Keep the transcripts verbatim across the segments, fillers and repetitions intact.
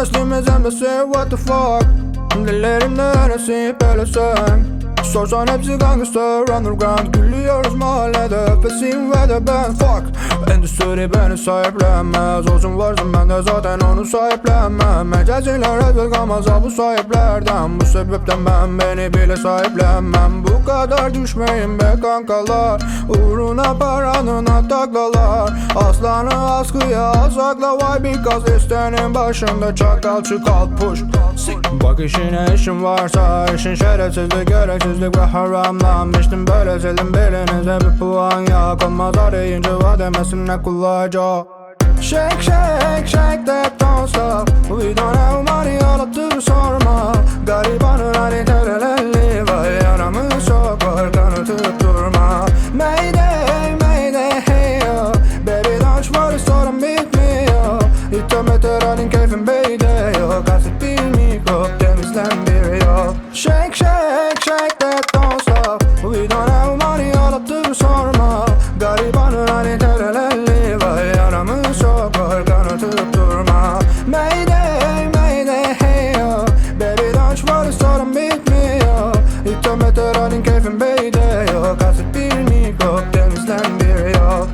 Gençliğimiz emresi what the fuck. Dillerimde neresi pelesen. Sorsan hepsi gangster underground. Gülüyoruz mahallede öpesim ve de ben fuck. Endüstri beni sahiplenmez. Olsun varsın ben de zaten onu sahiplenmem. Mecaziler ezilgamaz bu sahiplerden. Bu sebepten ben beni bile sahiplenmem. Bu kadar düşmeyin be kankalar. Uğruna paranın taklalar. Aslanı askıya sakla vay because istenin başında çakal çıkal push. Bak işine işin varsa işin şerefsizlik gereksizlik ve haramlanmıştım. Böyle sildim belinize bir puan yok. Olmaz arayınca vademesin ne kullanacak. Shake shake shake that don't stop. We don't have money ağlattır sorma. Garibanın hani terelelli var. Yaramı sokar kanı tutturma. Mayday mayday hey yo. Baby don't worry sorun bitmiyor. İttem eter halin keyfin beyde yok. Kasıt bir mikrop temizlendiriyor. Shake shake shake that don't stop. We don't have money ağlattır sorma. Garibanın hani terelelli var. Yaramı sokar kanı tutturma. Mayday mayday hey yo. Baby don't worry sorun bitmiyor. İttem eter halin keyfin beyde yok. Kasıt bir mikrop temizlendiriyor.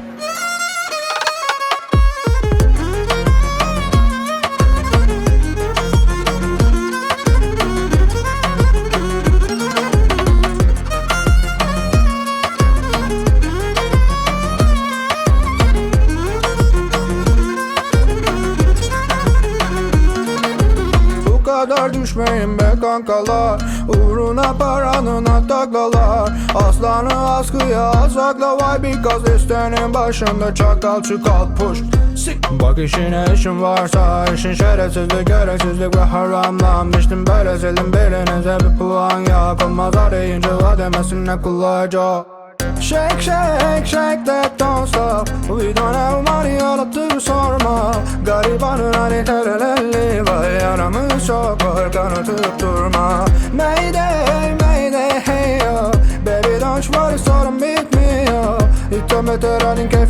Bu kadar düşmeyin be kankalar. Uğruna paranın taklalar. Aslanı askıya sakla vay because istenin başında çakal çıkal push. Bak işine işin varsa işin şerefsizlik gereksizlik ve haramlanmıştım. Böyle sildim belinize bir puan yok. Olmaz arayınca vademesin ne kullanacak. Shake shake shake that don't stop. We don't have money ağlattır sorma. Garibanın hani terelelli var. Yaramı sokar kanı tutturma. Mayday mayday hey yo. Baby don't worry sorun bitmiyor. İttem eter halin